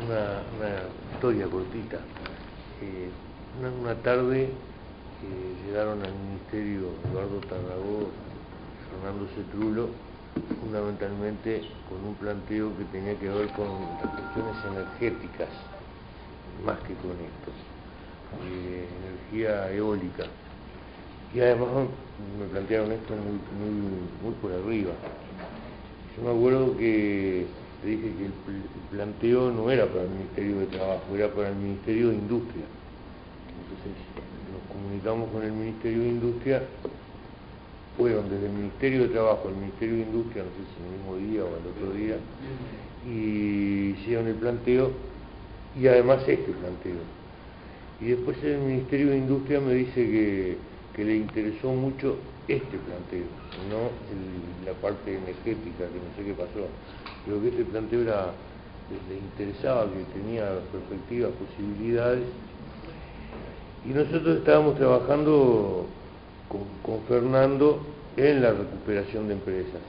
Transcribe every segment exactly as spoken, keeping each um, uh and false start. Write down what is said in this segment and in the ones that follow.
una, una historia cortita. Eh, una, una tarde eh, llegaron al ministerio Eduardo Tarragó, Fernando Cetrulo, fundamentalmente con un planteo que tenía que ver con las cuestiones energéticas, más que con esto, eh, energía eólica. Y además me plantearon esto muy, muy, muy por arriba. Yo me acuerdo que le dije que el, el planteo no era para el Ministerio de Trabajo, era para el Ministerio de Industria. Entonces nos comunicamos con el Ministerio de Industria, fueron desde el Ministerio de Trabajo al Ministerio de Industria, no sé si el mismo día o el otro día, y hicieron el planteo, y además este planteo. Y después el Ministerio de Industria me dice que, que le interesó mucho este planteo, no el, la parte energética, que no sé qué pasó, pero que este planteo era, le interesaba, que tenía perspectivas, posibilidades, y nosotros estábamos trabajando con, con Fernando en la recuperación de empresas.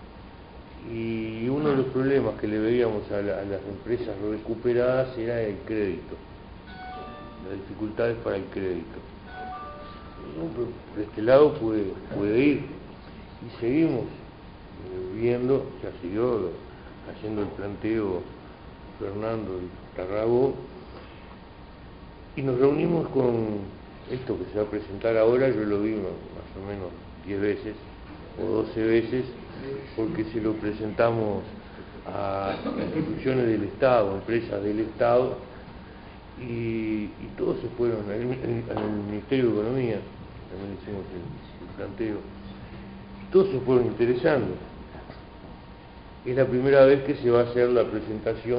Y uno de los problemas que le veíamos a, la, a las empresas recuperadas era el crédito, las dificultades para el crédito. Por este lado puede, puede ir, y seguimos viendo, ya siguió haciendo el planteo Fernando y Tarragó, y nos reunimos con esto que se va a presentar ahora. Yo lo vi más o menos diez veces o doce veces, porque se lo presentamos a instituciones del Estado, empresas del Estado, y, y todos se fueron al, al Ministerio de Economía, también hicimos el, el planteo, y todos se fueron interesando. Es la primera vez que se va a hacer la presentación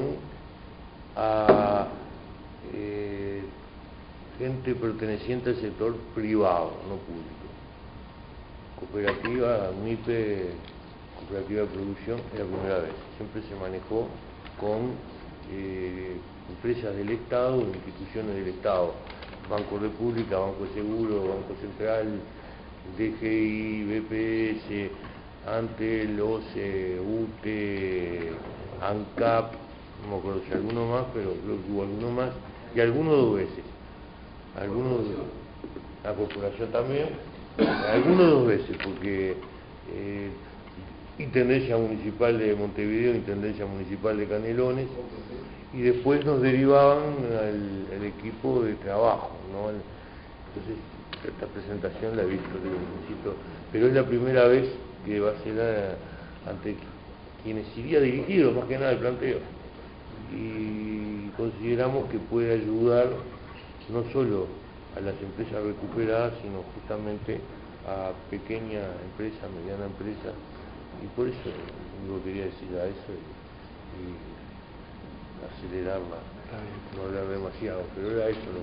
a eh, gente perteneciente al sector privado, no público. Cooperativa, M I P E, cooperativa de producción, es la primera vez. Siempre se manejó con eh, empresas del Estado, instituciones del Estado, Banco República, Banco de Seguro, Banco Central, D G I, B P S, Antel, O C E, U T E, ANCAP, no me acuerdo si alguno más, pero creo que hubo alguno más, y algunos dos veces. Algunos, la corporación también, algunos dos veces, porque eh, Intendencia Municipal de Montevideo, Intendencia Municipal de Canelones, y después nos derivaban al, al equipo de trabajo, ¿no? Entonces, esta presentación la he visto, necesito, pero es la primera vez que va a ser a, ante quienes iría dirigido, más que nada el planteo, y consideramos que puede ayudar no solo a las empresas recuperadas, sino justamente a pequeña empresa, mediana empresa, y por eso lo quería decir a eso y, y acelerarla, no hablar demasiado, pero era eso lo